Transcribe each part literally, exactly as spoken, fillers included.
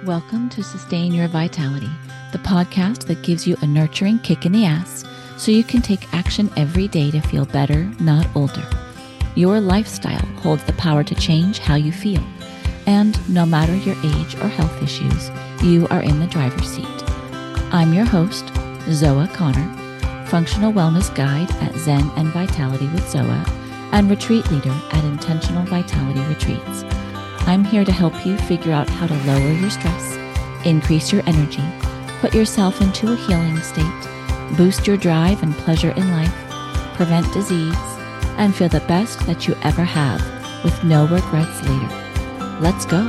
Welcome to Sustain Your Vitality, the podcast that gives you a nurturing kick in the ass so you can take action every day to feel better, not older. Your lifestyle holds the power to change how you feel. And no matter your age or health issues, you are in the driver's seat. I'm your host, Zoa Connor, functional wellness guide at Zen and Vitality with Zoa, and retreat leader at Intentional Vitality Retreats. I'm here to help you figure out how to lower your stress, increase your energy, put yourself into a healing state, boost your drive and pleasure in life, prevent disease, and feel the best that you ever have with no regrets later. Let's go.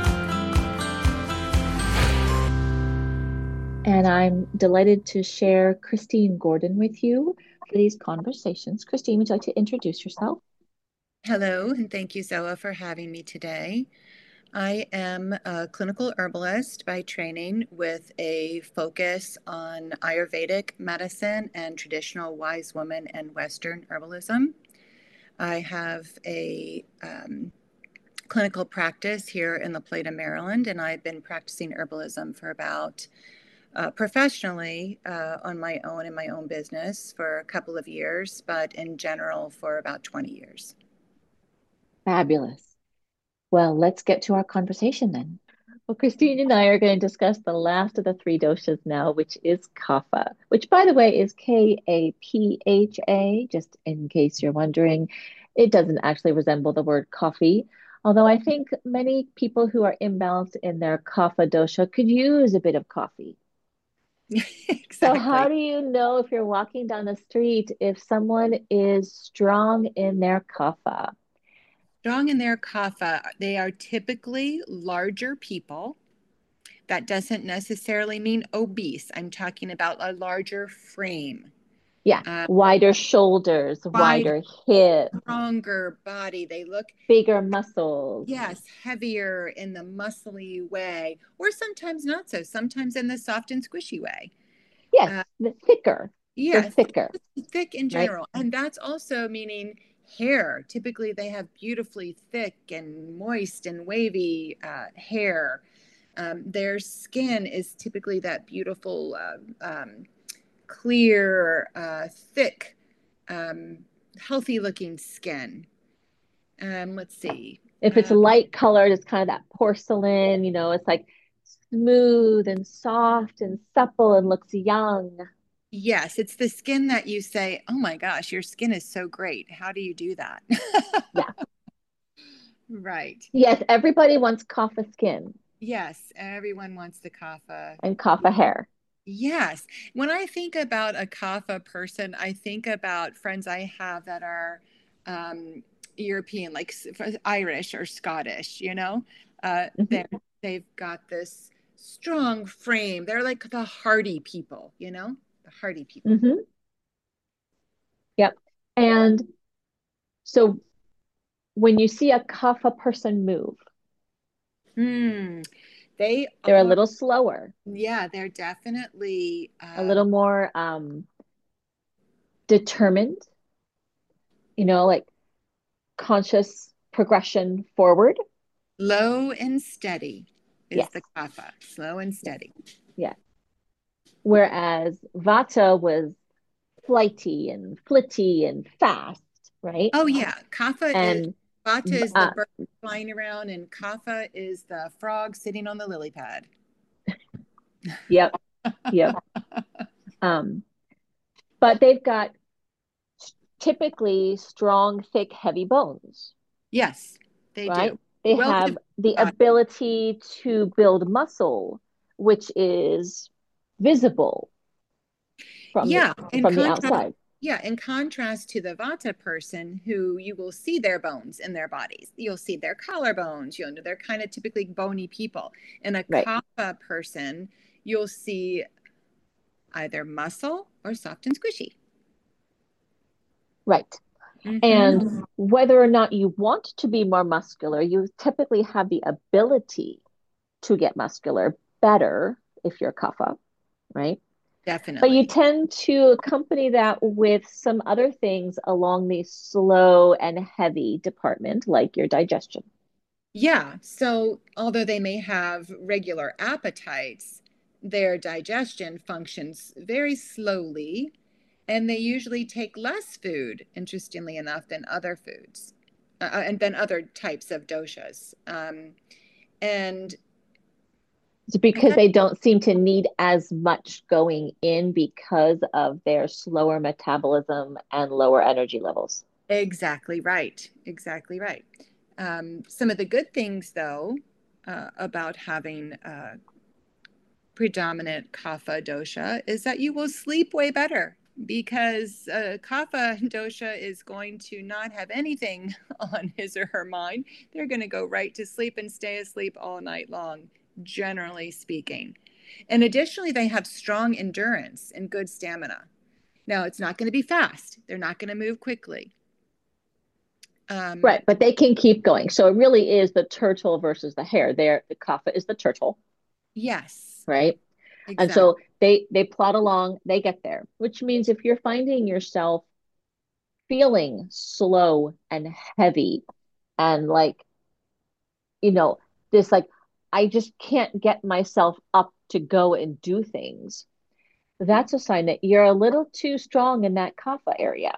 And I'm delighted to share Christine Gordon with you for these conversations. Christine, would you like to introduce yourself? Hello, and thank you, Zoa, for having me today. I am a clinical herbalist by training with a focus on Ayurvedic medicine and traditional wise woman and Western herbalism. I have a um, clinical practice here in La Plata, Maryland, and I've been practicing herbalism for about uh, professionally uh, on my own in my own business for a couple of years, but in general for about twenty years. Fabulous. Well, let's get to our conversation then. Well, Christine and I are going to discuss the last of the three doshas now, which is Kapha, which, by the way, is K A P H A, just in case you're wondering. It doesn't actually resemble the word coffee, although I think many people who are imbalanced in their Kapha dosha could use a bit of coffee. So how Exactly. do you know if you're walking down the street if someone is strong in their Kapha? Strong in their kapha, they are typically larger people. That doesn't necessarily mean obese. I'm talking about a larger frame, Yeah, uh, wider shoulders, wider, wider hips, stronger body. They look, bigger muscles. yes, heavier in the muscly way, or sometimes not so, sometimes in the soft and squishy way. Yes, Uh, the thicker. They're yeah, thicker, thick in right? general. And that's also meaning hair. Typically, they have beautifully thick and moist and wavy uh, hair. Um, their skin is typically that beautiful, uh, um, clear, uh, thick, um, healthy looking skin. Um, let's see. If it's Uh, light colored, it's kind of that porcelain, you know, it's like smooth and soft and supple and looks young. yes, it's the skin that you say, oh my gosh, your skin is so great. How do you do that? Yeah. Right. Yes, everybody wants kapha skin Yes, everyone wants the kapha. and kapha hair. Yes. When I think about a kapha person, I think about friends I have that are um, European, like Irish or Scottish, you know? Uh, Hmm. they're, they've got this strong frame. They're like the hardy people, you know? The hardy people. Hmm. Yep. And so when you see a kapha person move, Hmm. They they're a are, little slower, yeah, they're definitely a um, little more um, determined, you know, like conscious progression forward. low and steady is Yes, the kapha, slow and yes, steady. yes. Whereas Vata was flighty and flitty and fast, right? Oh yeah, kapha is And vata is the uh, bird flying around, and kapha is the frog sitting on the lily pad. yep, yep. Um, but they've got typically strong, thick, heavy bones, Yes, they do. right? They Well, have the ability to build muscle, which is visible from the yeah. In from the contrast, outside. yeah, in contrast to the vata person, who you will see their bones in their bodies, you'll see their collarbones. You know, they're kind of typically bony people. In a Right, kapha person, you'll see either muscle or soft and squishy. right. And Mm-hmm. whether or not you want to be more muscular, you typically have the ability to get muscular better if you're kapha, right? But you Definitely. tend to accompany that with some other things along the slow and heavy department, like your digestion. Yeah. So although they may have regular appetites, their digestion functions very slowly, and they usually take less food, interestingly enough, than other foods, uh, uh, and than other types of doshas. Um, and It's because they don't seem to need as much going in because of their slower metabolism and lower energy levels. Exactly right. Exactly right. Um, some of the good things, though, uh, about having uh, predominant kapha dosha is that you will sleep way better because uh, kapha dosha is going to not have anything on his or her mind. They're going to go right to sleep and stay asleep all night long, generally speaking. And additionally, they have strong endurance and good stamina. Now, it's not going to be fast. They're not going to move quickly. Um, Right, but they can keep going. So it really is the turtle versus the hare. There, the kapha is the turtle, yes, right? And exactly. so they they plod along, they get there, which means if you're finding yourself feeling slow and heavy and like, you know, this like I just can't get myself up to go and do things, that's a sign that you're a little too strong in that kapha area,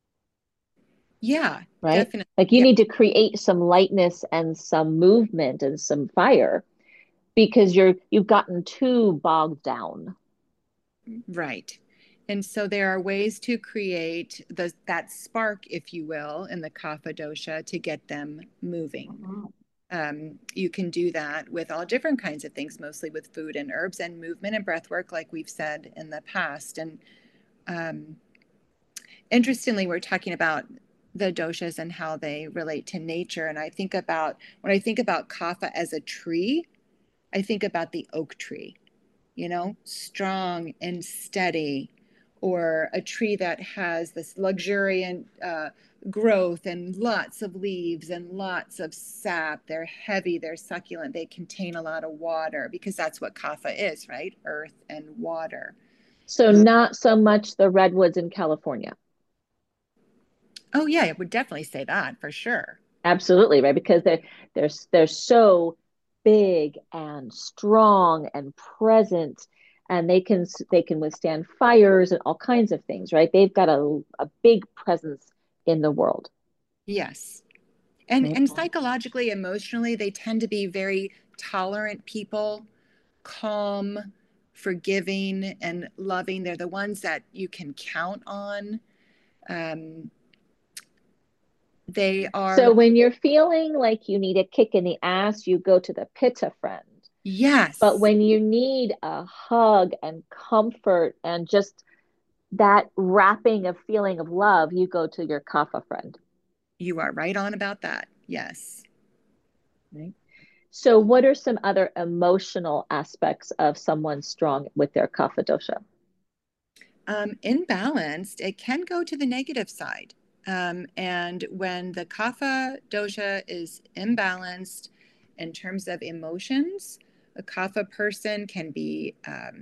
Yeah, right? definitely. Like you Yeah, need to create some lightness and some movement and some fire because you're you've gotten too bogged down. right. And so there are ways to create the, that spark, if you will, in the kapha dosha to get them moving. Um, you can do that with all different kinds of things, mostly with food and herbs and movement and breath work, like we've said in the past. And um, interestingly, we're talking about the doshas and how they relate to nature. And I think about, when I think about kapha as a tree, I think about the oak tree, you know, strong and steady, or a tree that has this luxuriant uh, growth and lots of leaves and lots of sap. They're heavy, they're succulent, they contain a lot of water because that's what kapha is, right? Earth and water. So Uh, not so much the redwoods in California. oh, yeah, I would definitely say that for sure. Absolutely, right? Because they're they're they're so big and strong and present, and they can they can withstand fires and all kinds of things, right? They've got a a big presence in the world, Yes. And, right? and psychologically, emotionally, they tend to be very tolerant people, calm, forgiving, and loving. They're the ones that you can count on. Um, they are, So when you're feeling like you need a kick in the ass, you go to the pitta friend. But yes, when you need a hug and comfort and just that wrapping of feeling of love, you go to your kapha friend, you are right on about that. Yes. right? So what are some other emotional aspects of someone strong with their kapha dosha? Um, imbalanced, it can go to the negative side. Um, and when the kapha dosha is imbalanced in terms of emotions, a kapha person can be um,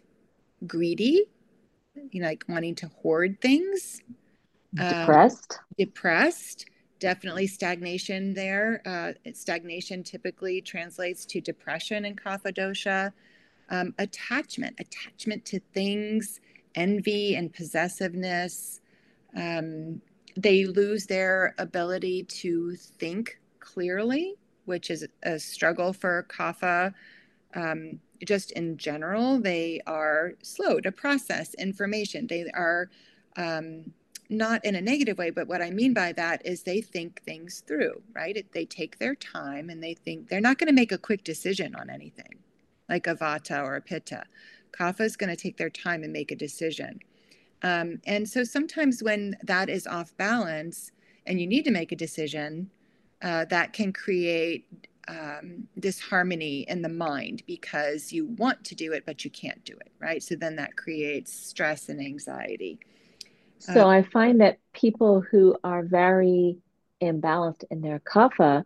greedy, you know, like wanting to hoard things, um, Depressed? depressed, definitely stagnation there. Uh, stagnation typically translates to depression in kapha dosha. Um, attachment, attachment to things, envy and possessiveness. Um, they lose their ability to think clearly, which is a struggle for kapha. Um, just in general, they are slow to process information. They are um, not in a negative way, but what I mean by that is they think things through, right? They take their time and they think they're not going to make a quick decision on anything like a vata or a pitta. Kapha is going to take their time and make a decision. Um, and so sometimes when that is off balance and you need to make a decision, uh, that can create um, disharmony in the mind because you want to do it, but you can't do it, right? So then that creates stress and anxiety. Uh, So I find that people who are very imbalanced in their kapha,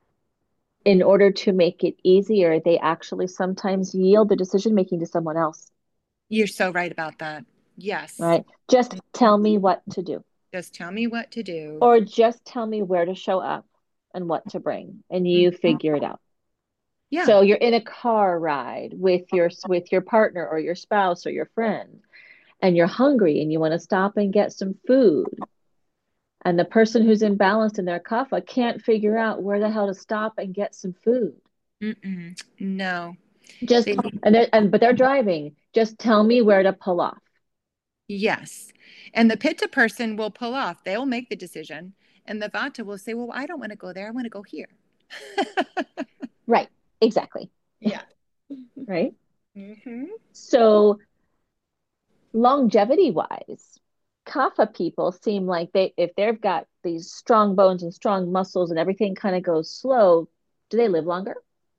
in order to make it easier, they actually sometimes yield the decision making to someone else, you're so right about that. Yes. right? Just tell me what to do, Just tell me what to do. or just tell me where to show up. and what to bring, and you figure it out. Yeah. So you're in a car ride with your with your partner or your spouse or your friend, and you're hungry and you want to stop and get some food. And the person who's imbalanced in their kapha can't figure out where the hell to stop and get some food. Mm-mm. No. Just They, and they're and but they're driving. Just tell me where to pull off. yes. And the pitta person will pull off. They'll make the decision. And the vata will say, well, I don't want to go there. I want to go here. Right. Exactly. Yeah. Right. Mm-hmm. So longevity wise, kapha people seem like they, if they've got these strong bones and strong muscles and everything kind of goes slow, do they live longer?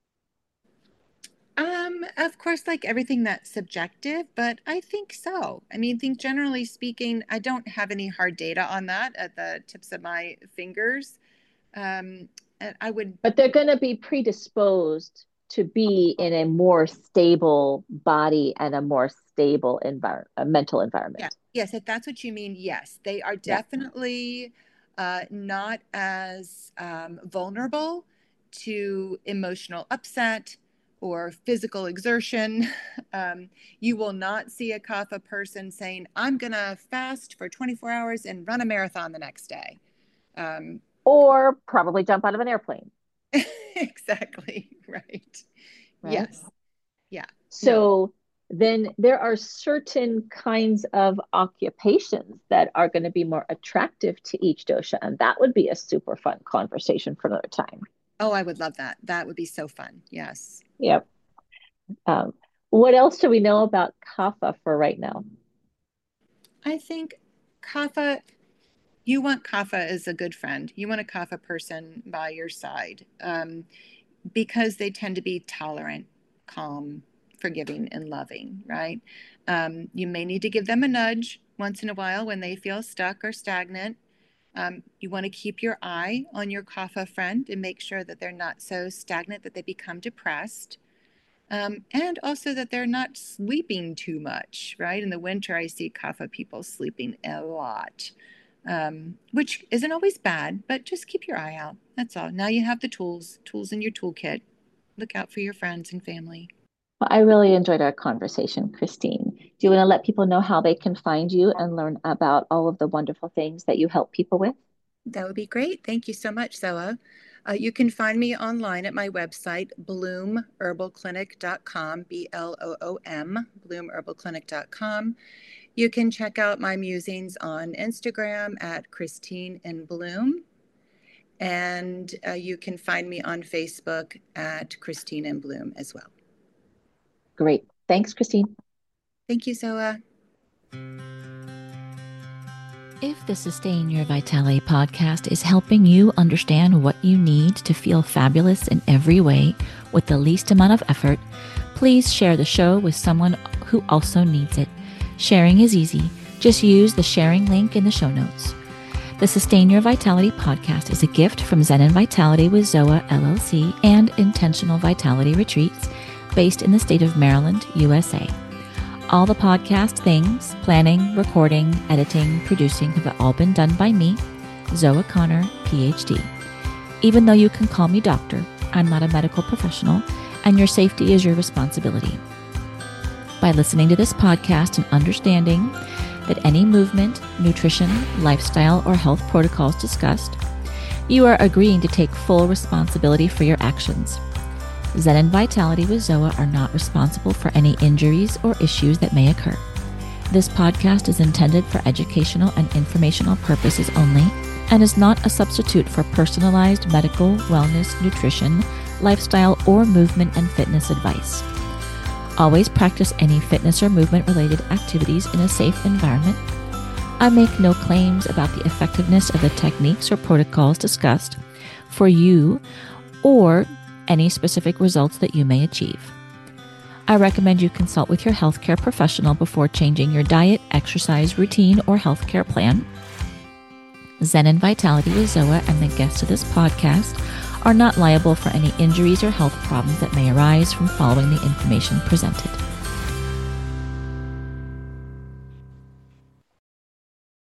Um, of course, like everything that's subjective, but I think so. I mean, I think generally speaking, I don't have any hard data on that at the tips of my fingers. Um, and I would, But they're going to be predisposed to be in a more stable body and a more stable environment, a mental environment. yeah, yes, if that's what you mean, yes, they are Yeah. definitely uh, not as um, vulnerable to emotional upset or physical exertion. Um, you will not see a kapha person saying, I'm going to fast for twenty-four hours and run a marathon the next day. Um, Or probably jump out of an airplane. exactly, right. Right? Yes. Yeah. So then there are certain kinds of occupations that are going to be more attractive to each dosha. And that would be a super fun conversation for another time. Oh, I would love that. That would be so fun. Yes. Yep. Um, what else do we know about kapha for right now? I think kapha, you want kapha as a good friend. You want a kapha person by your side um, because they tend to be tolerant, calm, forgiving, and loving, right? Um, you may need to give them a nudge once in a while when they feel stuck or stagnant. Um, you want to keep your eye on your kapha friend and make sure that they're not so stagnant that they become depressed. Um, and also that they're not sleeping too much, right? In the winter, I see kapha people sleeping a lot, um, which isn't always bad, but just keep your eye out. That's all. Now you have the tools, tools in your toolkit. Look out for your friends and family. Well, I really enjoyed our conversation, Christine. Do you want to let people know how they can find you and learn about all of the wonderful things that you help people with? That would be great. Thank you so much, Zoa. Uh, you can find me online at my website, bloom herbal clinic dot com, B L O O M, bloom herbal clinic dot com. You can check out my musings on Instagram at Christine in Bloom. And uh, you can find me on Facebook at Christine in Bloom as well. Great. Thanks, Christine. Thank you, Zoa. If the Sustain Your Vitality podcast is helping you understand what you need to feel fabulous in every way with the least amount of effort, please share the show with someone who also needs it. Sharing is easy. Just use the sharing link in the show notes. The Sustain Your Vitality podcast is a gift from Zen and Vitality with Zoa, L L C, and Intentional Vitality Retreats based in the state of Maryland, U S A. All the podcast things, planning, recording, editing, producing have all been done by me, Zoa Connor, P H D. Even though you can call me doctor, I'm not a medical professional, and your safety is your responsibility. By listening to this podcast and understanding that any movement, nutrition, lifestyle, or health protocols discussed, you are agreeing to take full responsibility for your actions. Zen and Vitality with Zoa are not responsible for any injuries or issues that may occur. This podcast is intended for educational and informational purposes only and is not a substitute for personalized medical, wellness, nutrition, lifestyle, or movement and fitness advice. Always practice any fitness or movement-related activities in a safe environment. I make no claims about the effectiveness of the techniques or protocols discussed for you or any specific results that you may achieve. I recommend you consult with your healthcare professional before changing your diet, exercise routine, or healthcare plan. Zen and Vitality with Zoa and the guests of this podcast are not liable for any injuries or health problems that may arise from following the information presented.